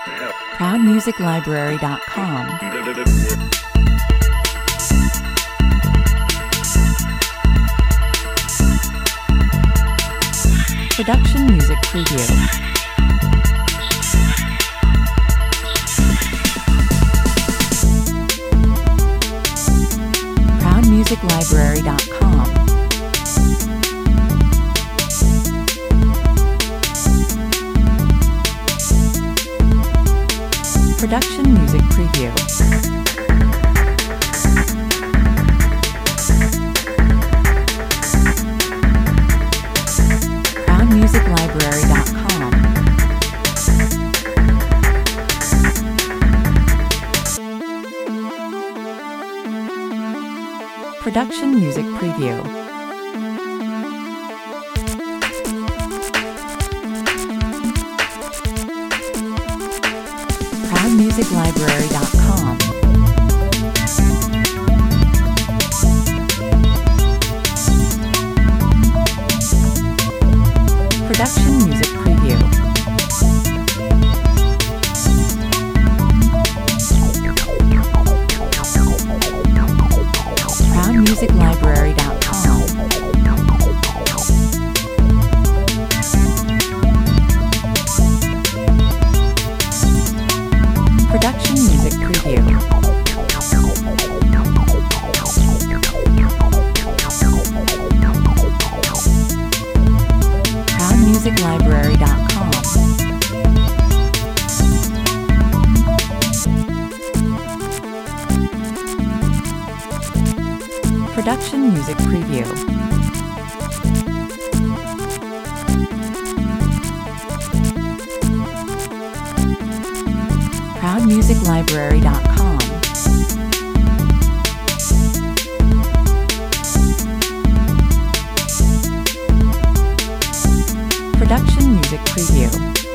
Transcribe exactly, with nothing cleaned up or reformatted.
proud music library dot com. Production music preview. proud music library dot com. Production music preview. proud music library dot com. Production music preview. proud music library dot com. Production music preview. proud music library dot com. Production music preview. proud music library dot com. Production music preview. proud music library dot com. Production music preview.